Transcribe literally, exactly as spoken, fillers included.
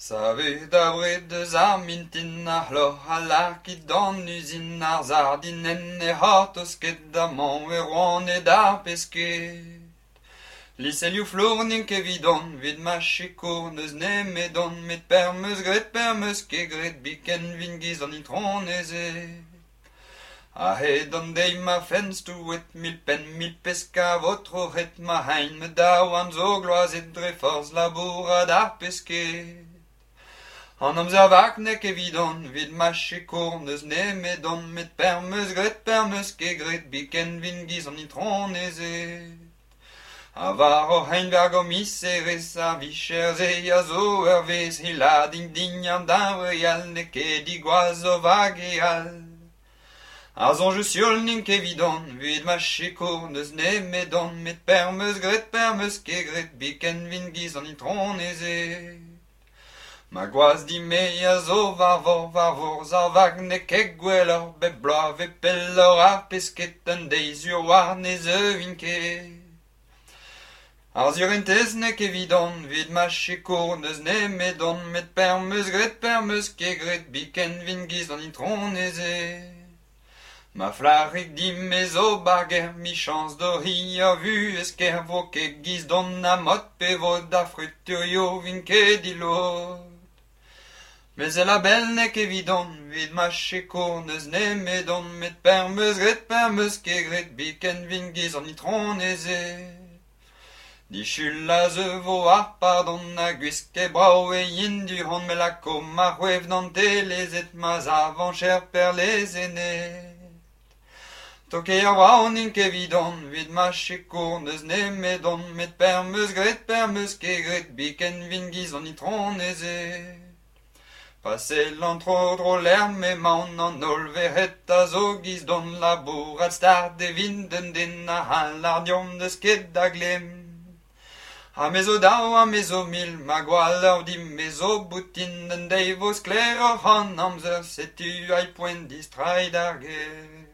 Savet abred deus ar mintin ar lor a larkit d'an usine ar zardinen e hartos ket d'amañ e roan e d'ar pesket. Liselioù flornin kevidon vid mache kour neus nem e don met permeus gret permeus ke gret biken vin giz an itron eze. A he don dei ma fens touet mil pen mil peska votro het ma hein me daou an zo gloazet dre forz labour ad ar pesket. An amzer vak nek evidon vid mache kour neus nem e don met permeus gret permeus ke gret biken vin giz an itron eze. A var o hein verg o miserez a vicher ze a zo er vez hila ding ding an davreal ne ket digwaz o vag e al. A zonje siol nin kevidon vid mache kour neus nem e don met permeus gret permeus ke gret biken vin giz an itron eze. Ma gwaz di me a zo var vor var vor zar vag ne kek gwellor bep bloav e pellor ar pesket an deiz ur war ne zeuin ket. Ar zurentez nek evidon vid mache kour neus nem e don met permeus gret permeus ke gret biken vin giz an itron eze. Ma flarik di me zo barger mi chans do hi a vu esker vo kek giz don a mot pe vod a fruturio vin ket dilot. Mais e la bel nek evidon vid mache kour neus nem e don met permeus gret permeus ke gret biken vin giz an itron eze. Dichul a ze vo ar pardon a gwisk e brao e yin du hon me la kom a c'hwev d'an telezet ma zavancher per les ennet. Toke a brao nin kevidon vid mache kour neus nem e don met permeus gret permeus ke gret biken vin giz an itron eze. Pase l'antro dro l'erm e maon an ol verret a zo giz don labour ad star de vinden den a hal ar diom deus ket da glem. A mezo dao a mezo mil ma gwal ur di mezo boutin den dei vos kler ur han amzer setu ai poent distrai d'ar gêr.